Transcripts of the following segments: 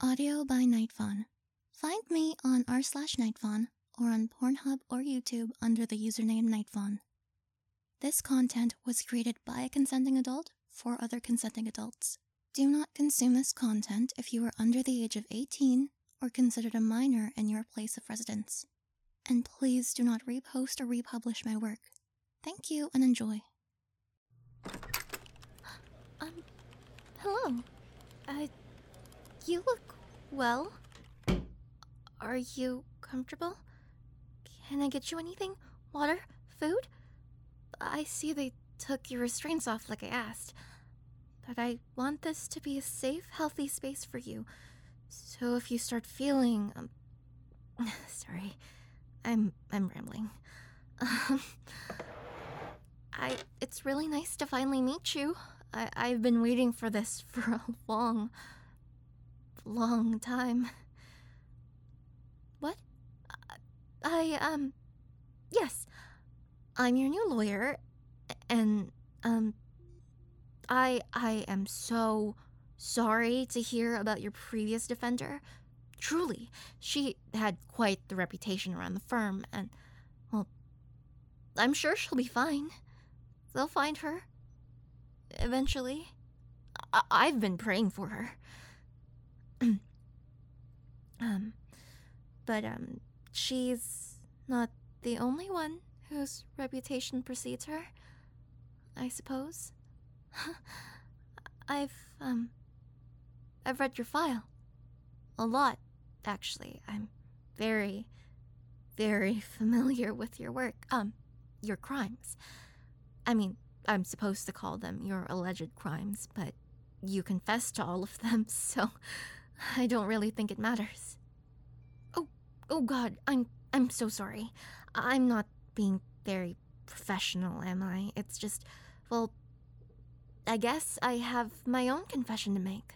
Audio by Nightfawn. Find me on r/Nightfawn or on Pornhub or YouTube under the username Nightfawn. This content was created by a consenting adult for other consenting adults. Do not consume this content if you are under the age of 18 or considered a minor in your place of residence. And please do not repost or republish my work. Thank you and enjoy. Hello. You look well. Are you comfortable? Can I get you anything? Water? Food? I see they took your restraints off like I asked. But I want this to be a safe, healthy space for you. So if you start feeling, sorry, I'm rambling. It's really nice to finally meet you. I've been waiting for this for a long time. What? Yes. I'm your new lawyer, and, I am so sorry to hear about your previous defender. Truly, she had quite the reputation around the firm, and, well, I'm sure she'll be fine. They'll find her. Eventually. I've been praying for her. But she's not the only one whose reputation precedes her, I suppose. I've read your file. A lot, actually. I'm very, very familiar with your work. Your crimes. I mean, I'm supposed to call them your alleged crimes, but you confessed to all of them, so I don't really think it matters. Oh God, I'm so sorry. I'm not being very professional, am I? It's just, well, I guess I have my own confession to make.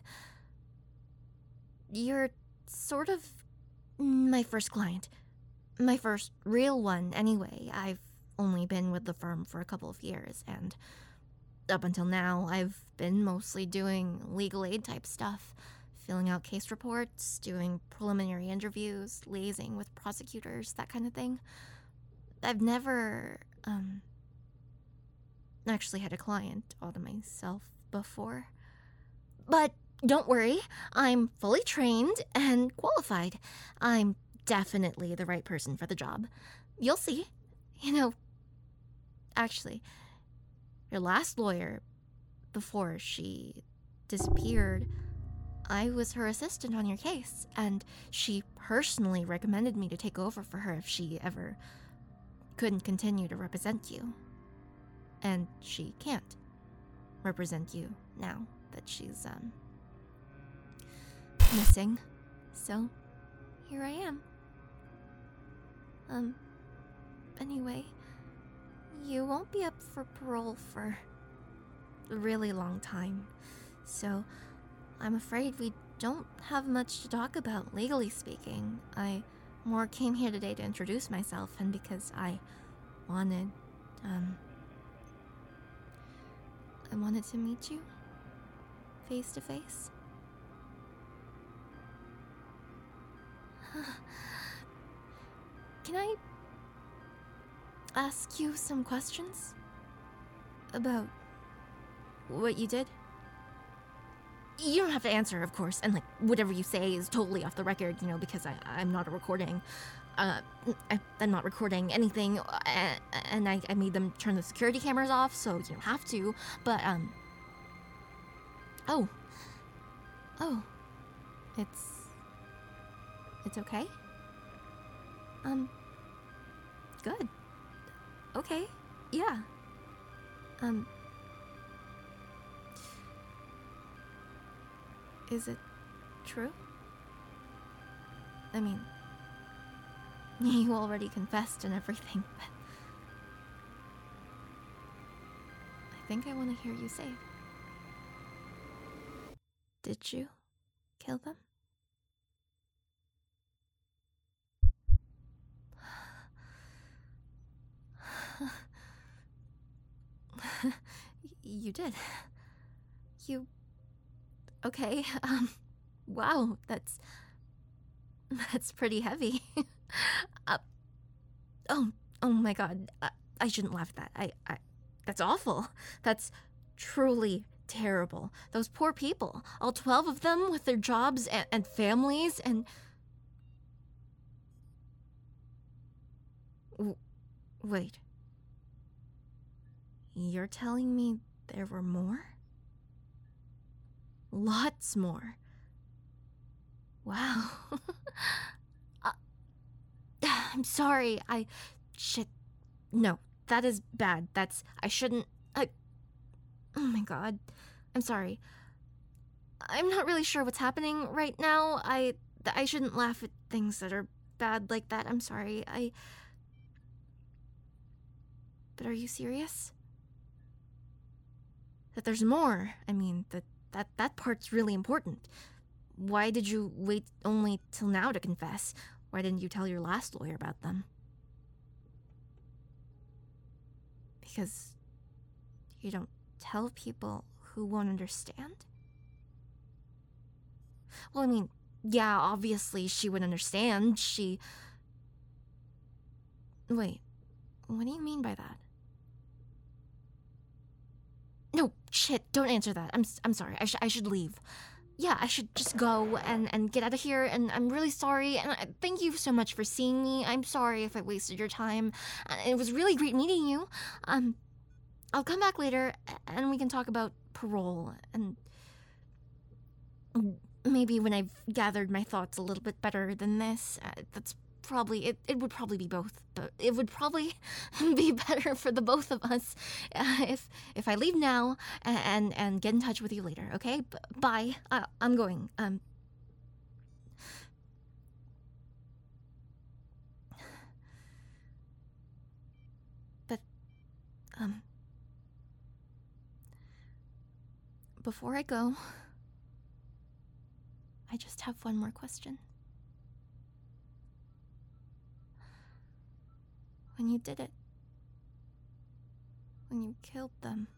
You're sort of my first client. My first real one, anyway. I've only been with the firm for a couple of years, and up until now, I've been mostly doing legal aid type stuff. Filling out case reports, doing preliminary interviews, liaising with prosecutors, that kind of thing. I've never, actually had a client all to myself before. But don't worry, I'm fully trained and qualified. I'm definitely the right person for the job. You'll see. Actually, your last lawyer, before she disappeared, I was her assistant on your case, and she personally recommended me to take over for her if she ever couldn't continue to represent you. And she can't represent you now that she's, missing. So, here I am. Anyway, you won't be up for parole for a really long time, so I'm afraid we don't have much to talk about, legally speaking. I more came here today to introduce myself, and because I wanted to meet you face to face. Can I ask you some questions about what you did? You don't have to answer, of course, and whatever you say is totally off the record, because I'm not a recording. I'm not recording anything, and I made them turn the security cameras off, so you don't have to, but, Oh, it's okay? Good. Okay, yeah. Is it true? I mean, you already confessed and everything, but I think I want to hear you say it. Did you kill them? You did. You... Okay, Wow, that's pretty heavy. uh, oh my god. I shouldn't laugh at that. That's awful. That's truly terrible. Those poor people. All 12 of them with their jobs and families and... Wait. You're telling me there were more? Lots more. Wow. I'm sorry. Shit. No, that is bad. I shouldn't... Oh my god. I'm sorry. I'm not really sure what's happening right now. I shouldn't laugh at things that are bad like that. I'm sorry. But are you serious? That there's more? I mean, that part's really important. Why did you wait only till now to confess? Why didn't you tell your last lawyer about them? Because you don't tell people who won't understand? Well, I mean, yeah, obviously she would understand. Wait, what do you mean by that? No, shit, don't answer that. I'm sorry, I should leave. Yeah, I should just go and get out of here, and I'm really sorry, and thank you so much for seeing me. I'm sorry if I wasted your time. It was really great meeting you. I'll come back later, and we can talk about parole, and maybe when I've gathered my thoughts a little bit better than this. That's probably, it would probably be both, but it would probably be better for the both of us if I leave now and get in touch with you later, okay? Bye. I'm going. But, before I go, I just have one more question. When you did it, when you killed them,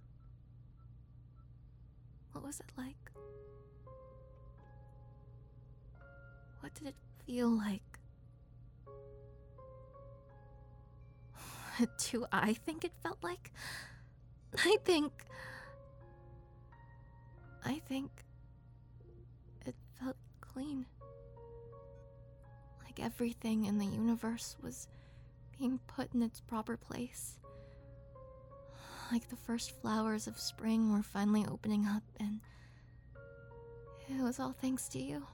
what was it like? What did it feel like? Do I think it felt like? I think it felt clean. Like everything in the universe was being put in its proper place. Like the first flowers of spring were finally opening up, and it was all thanks to you.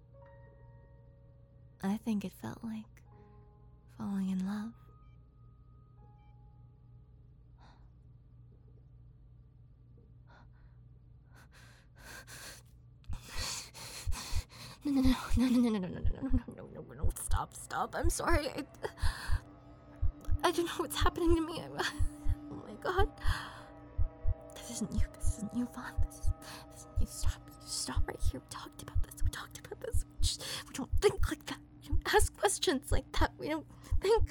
I think it felt like falling in love. No, stop. I'm sorry. I don't know what's happening to me. Oh my god. This isn't you, Vaughn. This isn't you. Stop right here. We talked about this. We don't think like that. We don't ask questions like that. We don't think.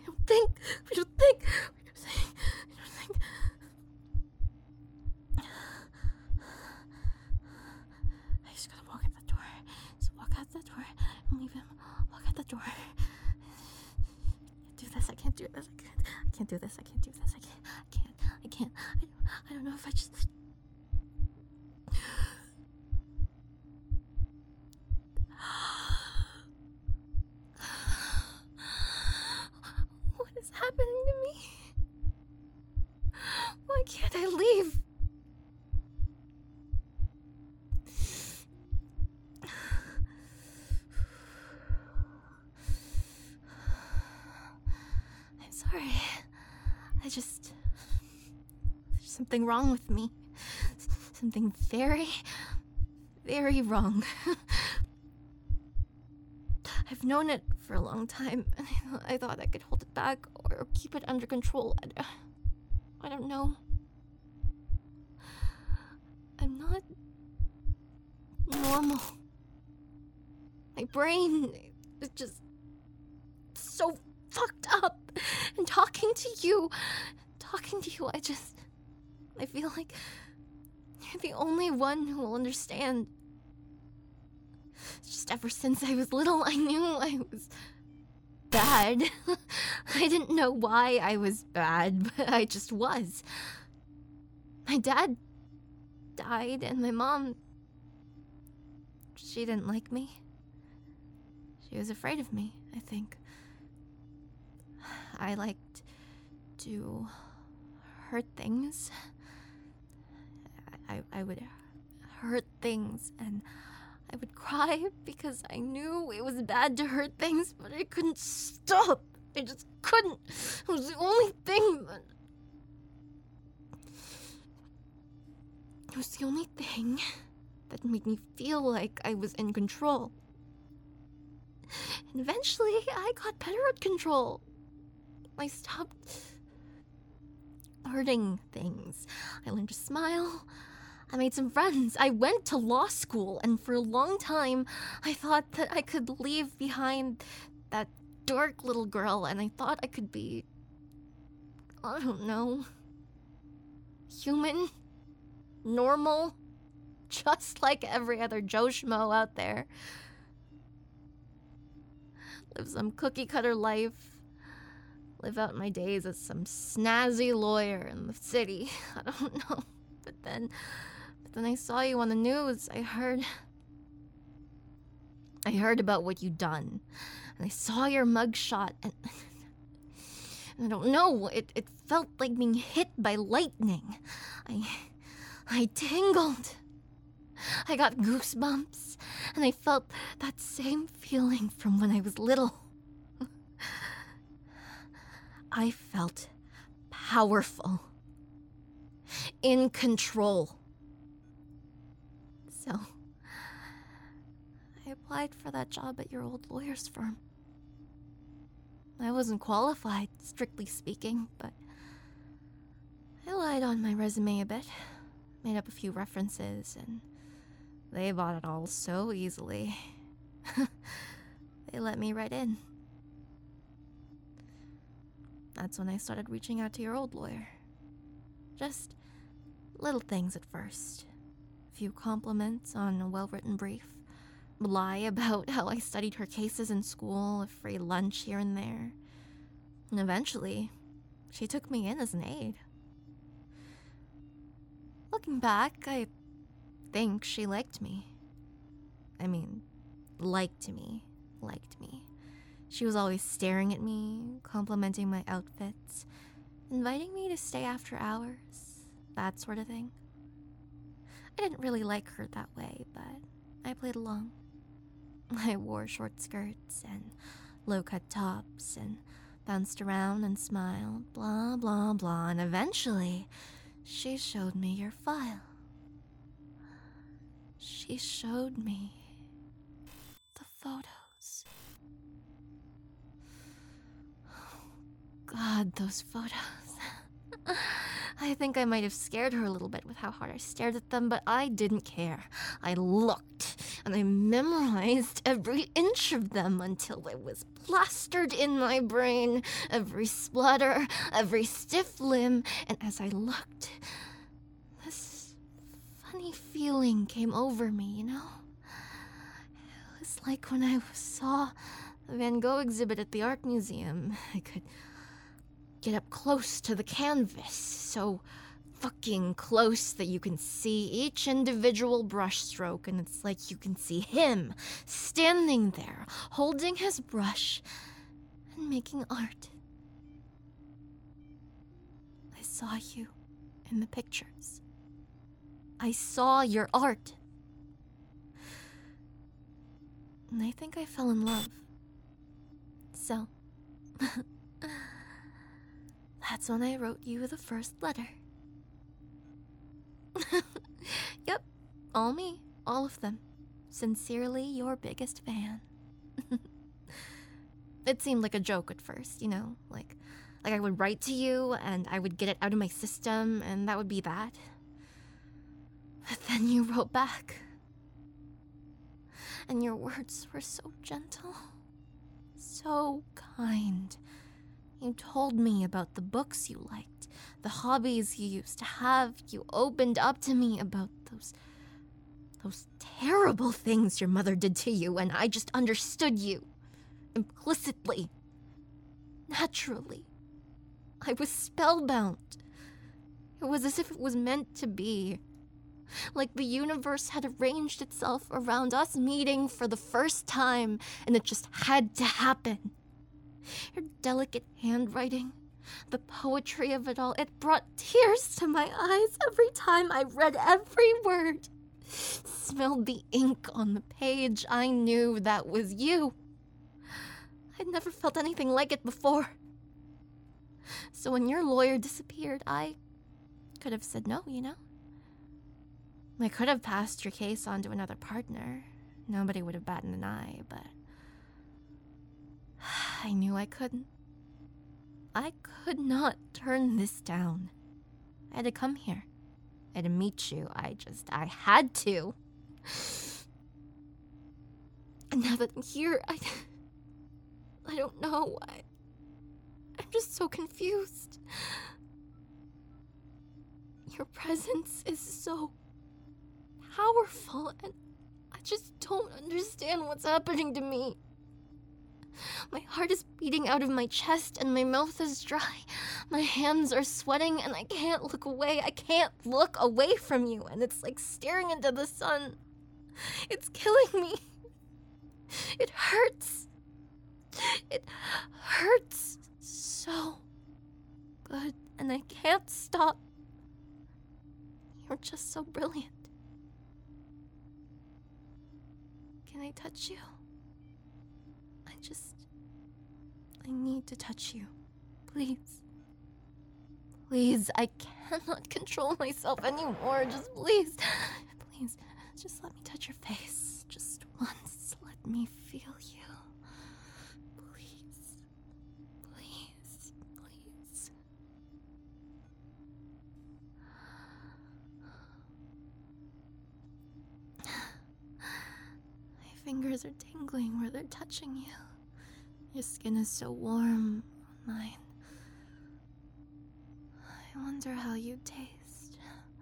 I just gotta walk out the door. Just walk out the door and leave him. Walk out the door. I can't do this. I can't. I don't know if I just... What is happening to me? Why can't I leave? Sorry. There's something wrong with me. Something very, very wrong. I've known it for a long time, and I thought I could hold it back or keep it under control. I don't know. I'm not normal. My brain is just so fucked up. And talking to you, I feel like you're the only one who will understand. Just ever since I was little, I knew I was bad. I didn't know why I was bad, but I just was. My dad died, and my mom, she didn't like me. She was afraid of me, I think. I liked to hurt things. I would hurt things, and I would cry because I knew it was bad to hurt things, but I couldn't stop. I just couldn't. It was the only thing that... It was the only thing that made me feel like I was in control. And eventually, I got better at control. I stopped hurting things. I learned to smile. I made some friends. I went to law school, and for a long time, I thought that I could leave behind that dark little girl, and I thought I could be, I don't know, human, normal, just like every other Joe Schmo out there. Live some cookie-cutter life. Live out my days as some snazzy lawyer in the city. I don't know. But then I saw you on the news. I heard about what you'd done. And I saw your mugshot, and I don't know, it felt like being hit by lightning. I tingled. I got goosebumps, and I felt that same feeling from when I was little. I felt powerful, in control. So, I applied for that job at your old lawyer's firm. I wasn't qualified, strictly speaking, but I lied on my resume a bit, made up a few references, and they bought it all so easily. They let me right in. That's when I started reaching out to your old lawyer. Just little things at first. A few compliments on a well-written brief. Lie about how I studied her cases in school, a free lunch here and there. And eventually, she took me in as an aide. Looking back, I think she liked me. I mean, liked me. She was always staring at me, complimenting my outfits, inviting me to stay after hours, that sort of thing. I didn't really like her that way, but I played along. I wore short skirts and low-cut tops and bounced around and smiled, blah, blah, blah, and eventually, she showed me your file. She showed me the photos. God, those photos. I think I might have scared her a little bit with how hard I stared at them, but I didn't care. I looked, and I memorized every inch of them until it was plastered in my brain. Every splutter, every stiff limb, and as I looked, this funny feeling came over me, you know? It was like when I saw the Van Gogh exhibit at the art museum. I could get up close to the canvas, so fucking close that you can see each individual brushstroke, and it's like you can see him standing there, holding his brush and making art. I saw you in the pictures. I saw your art. And I think I fell in love. So... that's when I wrote you the first letter. Yep, all me, all of them. Sincerely, your biggest fan. It seemed like a joke at first, you know, like I would write to you and I would get it out of my system and that would be that. But then you wrote back. And your words were so gentle, so kind. You told me about the books you liked, the hobbies you used to have. You opened up to me about Those terrible things your mother did to you, and I just understood you. Implicitly. Naturally. I was spellbound. It was as if it was meant to be. Like the universe had arranged itself around us meeting for the first time, and it just had to happen. Your delicate handwriting, the poetry of it all, it brought tears to my eyes every time I read every word. Smelled the ink on the page. I knew that was you. I'd never felt anything like it before. So when your lawyer disappeared, I could have said no, you know? I could have passed your case on to another partner. Nobody would have batted an eye, but I knew I couldn't. I could not turn this down. I had to come here. I had to meet you. I had to. And now that I'm here, I don't know. I'm just so confused. Your presence is so powerful, and I just don't understand what's happening to me. My heart is beating out of my chest, and my mouth is dry. My hands are sweating, and I can't look away. I can't look away from you, and it's like staring into the sun. It's killing me. It hurts. It hurts so good, and I can't stop. You're just so brilliant. Can I touch you? I need to touch you. Please. Please, I cannot control myself anymore. Just please. Please, just let me touch your face. Just once. Let me feel you. Please. Please. Please. My fingers are tingling where they're touching you. Your skin is so warm on mine. I wonder how you taste.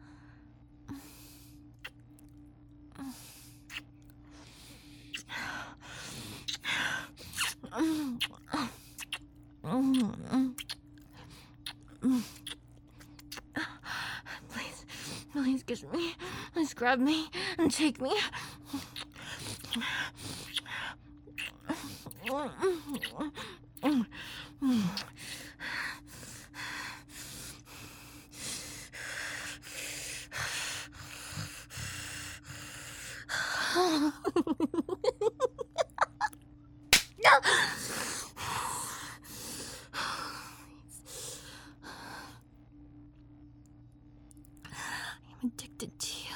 Please kiss me. Please grab me and take me. I'm addicted to you.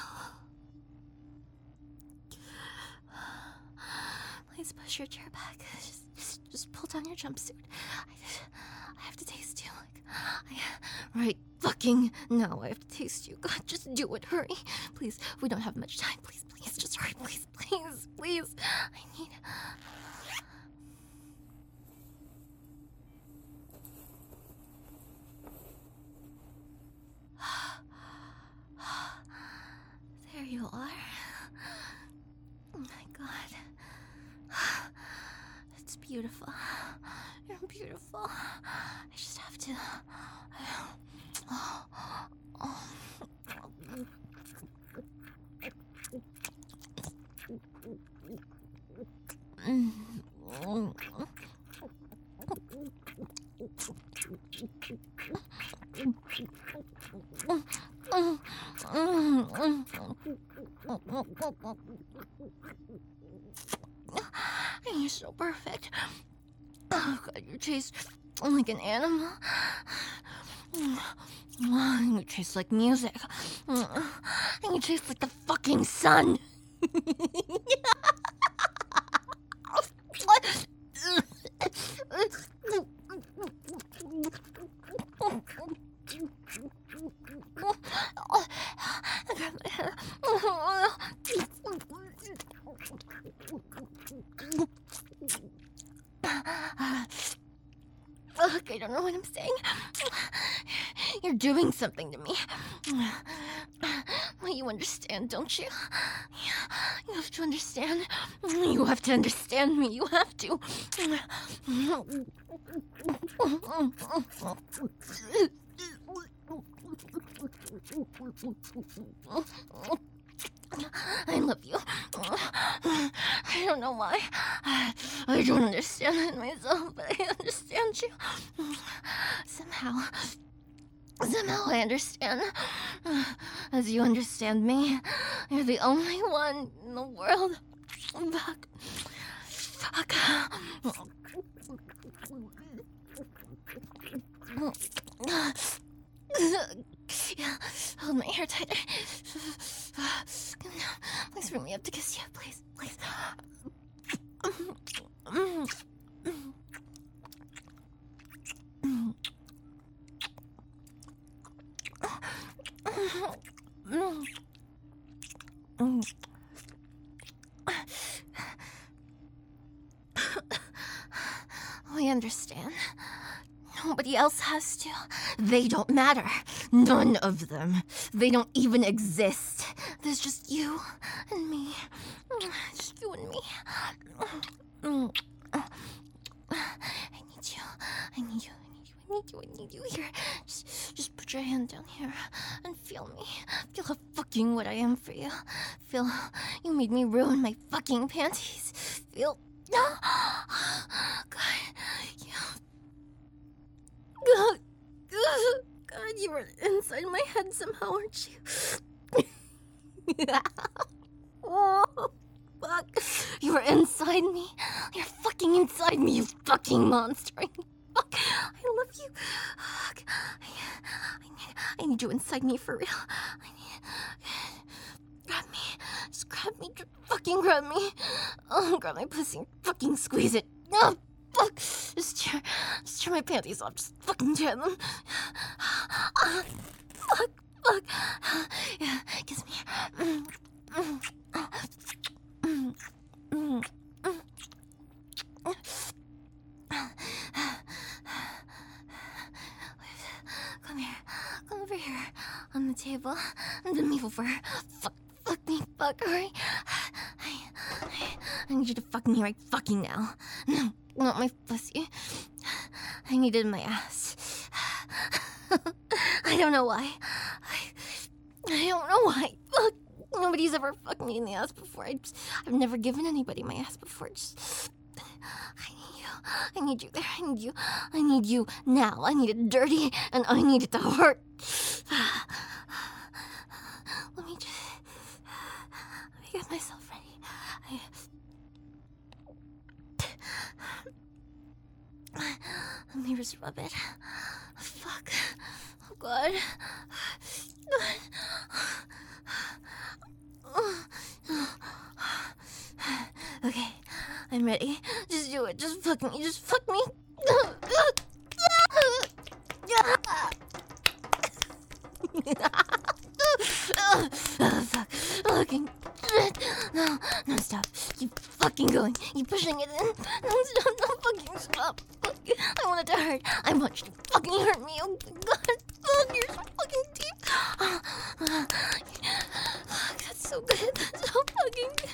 Please push your chair back. Just pull down your jumpsuit. I have to taste you. Right fucking now. I have to taste you. God, just do it. Hurry. Please, we don't have much time. Please, just hurry. Please. I need... There you are. Oh my God. That's beautiful. You're beautiful. I just have to... You're so perfect. Oh God, you taste like an animal. You taste like music. And you taste like the fucking sun. Fuck, I don't know what I'm saying. You're doing something to me. My You understand, don't you? You have to understand. You have to understand me. You have to. I love you. I don't know why. I don't understand it myself, but I understand you. Somehow I understand. As you understand me, you're the only one in the world. Fuck. Yeah, hold my hair tighter. Please bring me up to kiss you, please. We understand. Nobody else has to. They don't matter. None of them. They don't even exist. There's just you and me. Just you and me. I need you here. Just put your hand down here and feel me. Feel how fucking what I am for you. Feel you made me ruin my fucking panties. Feel... God, God, you were inside my head somehow, aren't you? Oh, fuck. You were inside me. You're fucking inside me, you fucking monster. Fuck. I love you. Fuck. I need you inside me for real. Grab me. Just grab me. Fucking grab me. Oh, grab my pussy and fucking squeeze it. Oh, fuck. Just tear my panties off. Just fucking tear them. Fuck. Yeah, kiss me. Come over here on the table and bend me over. Fuck me, alright? I need you to fuck me right fucking now. No, not my pussy. I need it in my ass. I don't know why. I don't know why. Fuck. Nobody's ever fucked me in the ass before. I've never given anybody my ass before. I need you there. I need you now. I need it dirty, and I need it to hurt. Let me get myself ready. Let me just rub it. Fuck. Oh, God. Okay, I'm ready. Just do it. Just fuck me. Just fuck me. Fuck. Fucking shit. No, stop. Keep fucking going. Keep pushing it in. No, stop. No, fucking stop. Fuck. I want it to hurt. I want you to fucking hurt me. Oh, God. Fuck, you're so fucking deep. Fuck, that's so good. That's so fucking good.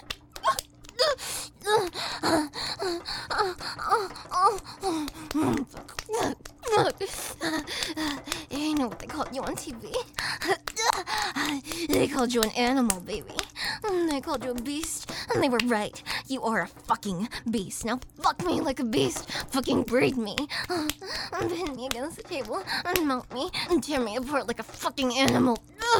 You know what they called you on TV? They called you an animal, baby. They called you a beast, and they were right. You are a fucking beast. Now fuck me like a beast. Fucking breed me. Pin me against the table, and mount me, and tear me apart like a fucking animal.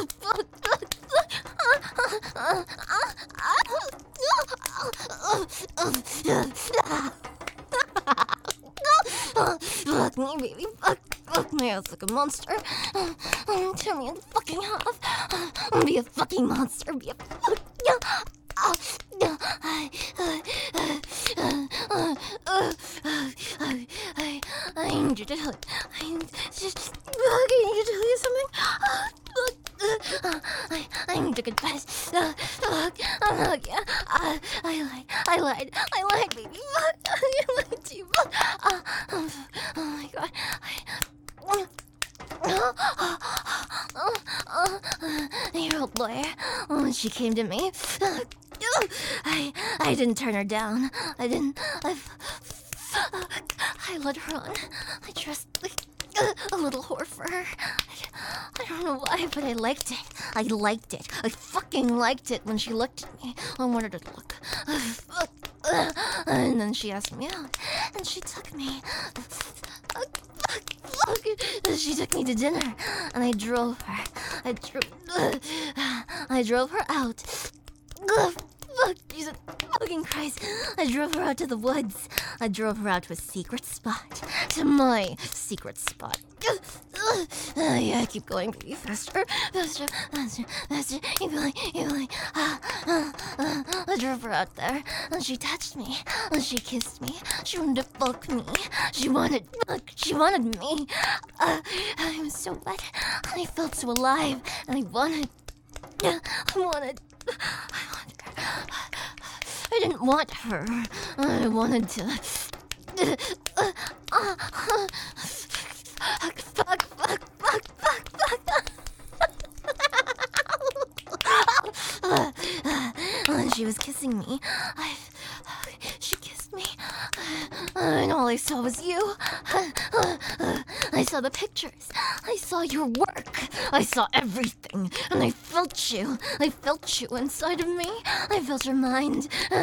Fuck me, baby. Fuck my ass like a monster. Tear me in fucking half. Be a fucking monster. Be a fuck. I need you to tell you something. I need to confess. Yeah, I lied, baby. I lied to you. Oh my God. You're boy. When she came to me, I didn't turn her down. I let her on. I dressed like a little whore for her. I don't know why, but I liked it. I liked it. I fucking liked it when she looked at me. I wanted her to look. And then she asked me out, and she took me. She took me to dinner, and I drove her. I drove her out. Fuck, Jesus fucking Christ. I drove her out to the woods. I drove her out to a secret spot. To my secret spot. Yeah, keep going, baby. Faster. Keep going. I drove her out there, and she touched me, and she kissed me. She wanted to fuck me. She wanted me. I was so wet, and I felt so alive, and I wanted her. I didn't want her. I wanted to. Fuck. She was kissing me. She kissed me. And all I saw was you. I saw the pictures. I saw your work. I saw everything. And I felt you. I felt you inside of me. I felt your mind.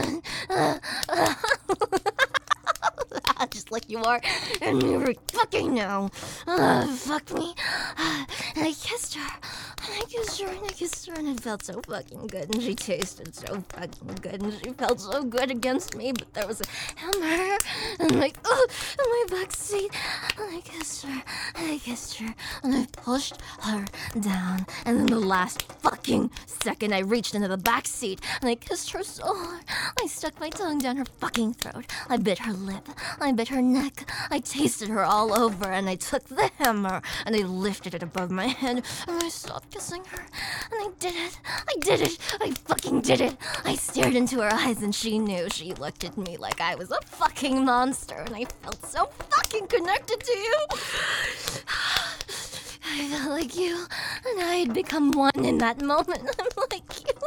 Just like you are. And you were fucking now. Fuck me. And I kissed her. And I kissed her, and it felt so fucking good, and she tasted so fucking good, and she felt so good against me, but there was a hammer in my back seat, and I kissed her, and I pushed her down, and in the last fucking second, I reached into the back seat, and I kissed her so hard, I stuck my tongue down her fucking throat, I bit her lip, I bit her neck, I tasted her all over, and I took the hammer, and I lifted it above my head, and I stopped kissing her, and I did it, I fucking did it. I stared into her eyes, and she knew. She looked at me like I was a fucking monster, and I felt so fucking connected to you. I felt like you, and I had become one in that moment. I'm like you.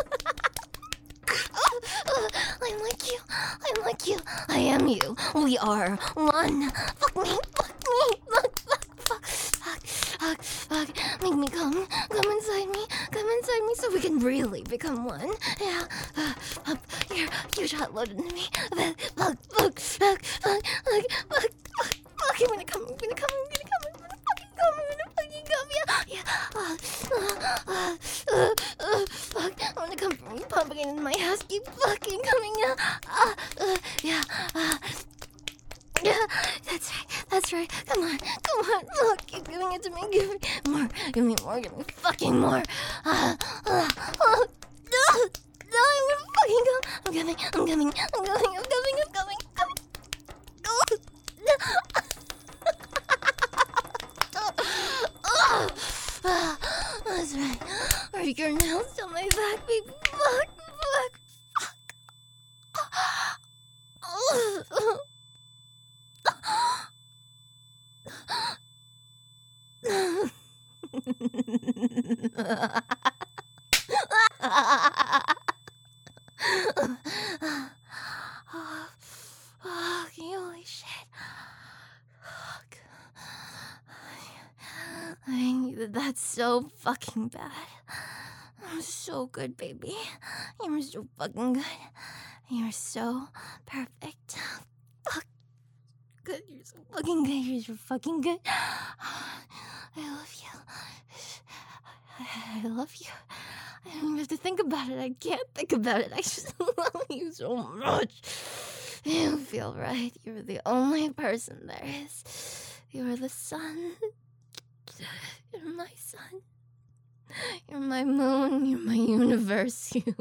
I'm like you. I am you. We are one. Fuck me. Fuck. Make me come inside me so we can really become one. Yeah. You're not loaded into me. Fuck. I'm gonna come. Fuck. I'm gonna come from you, pumping it in my ass. Keep fucking coming out. Yeah. Yeah, that's right. Come on. Look, keep giving it to me. Give me more. Give me fucking more. No, I'm gonna fucking go. I'm coming. That's right. Are your nails on my back, baby? Fuck. Holy shit. Fuck. That's so fucking bad. I'm so good, baby. You're so fucking good. You're so perfect. Fuck. Good. You're so fucking good. You're so fucking good. I love you. I love you. I don't even have to think about it. I can't think about it. I just love you so much. You feel right. You're the only person there is. You're the sun. You're my sun. You're my moon. You're my universe. You're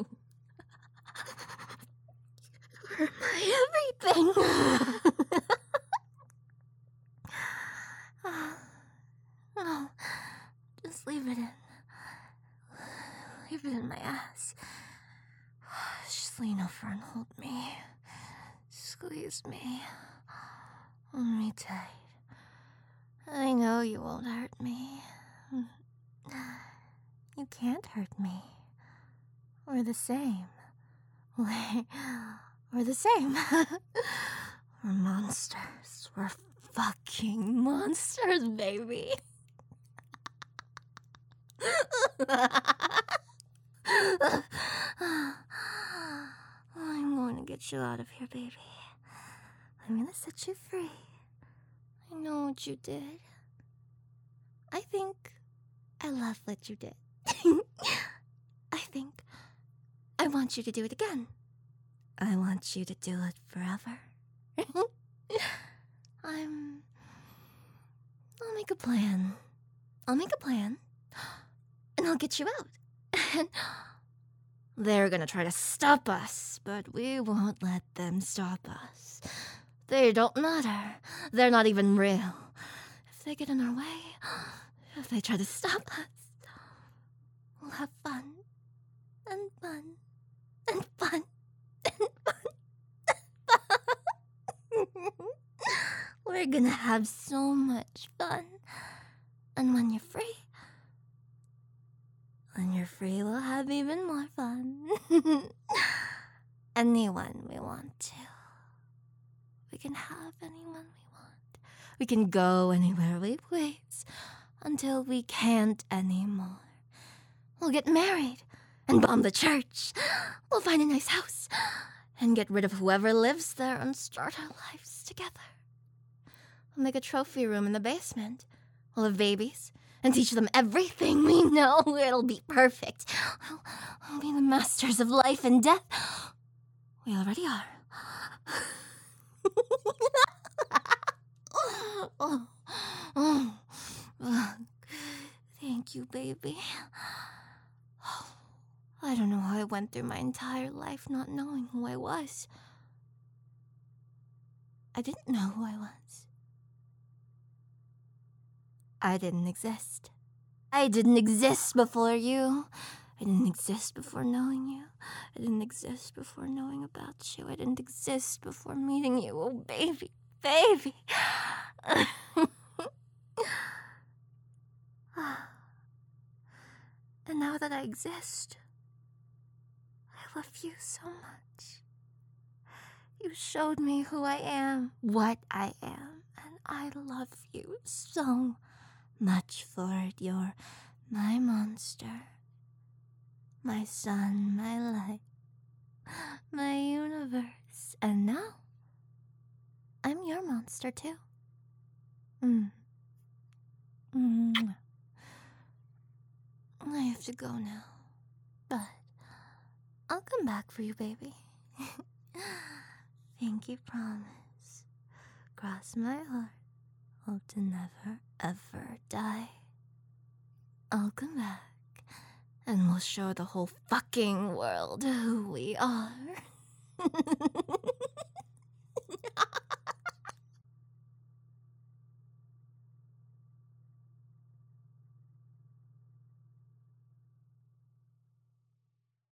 my everything. No, just leave it in. Leave it in my ass. Just lean over and hold me. Squeeze me. Hold me tight. I know you won't hurt me. You can't hurt me. We're the same. We're the same. We're monsters. We're fucking monsters, baby. I'm going to get you out of here, baby. I'm going to set you free. I know what you did. I think I love what you did. I think I want you to do it again. I want you to do it forever. I'll make a plan. And I'll get you out. And they're gonna try to stop us, but we won't let them stop us. They don't matter. They're not even real. If they get in our way, if they try to stop us, we'll have fun. And fun. And fun. And fun. We're gonna have so much fun. And when you're free, we'll have even more fun. Anyone we want to. We can have anyone we want. We can go anywhere we please until we can't anymore. We'll get married and bomb the church. We'll find a nice house and get rid of whoever lives there and start our lives together. We'll make a trophy room in the basement. We'll have babies and teach them everything we know. It'll be perfect. We'll be the masters of life and death. We already are. Thank you, baby. I don't know how I went through my entire life not knowing who I was. I didn't know who I was. I didn't exist. I didn't exist before you. I didn't exist before knowing you. I didn't exist before knowing about you. I didn't exist before meeting you. Oh, baby, baby. And now that I exist, I love you so much. You showed me who I am, what I am, and I love you so much for it. You're my monster, my sun, my light, my universe, and now I'm your monster too. I have to go now, but I'll come back for you, baby. Pinky promise. Cross my heart. Hope to never, ever die. I'll come back, and we'll show the whole fucking world who we are.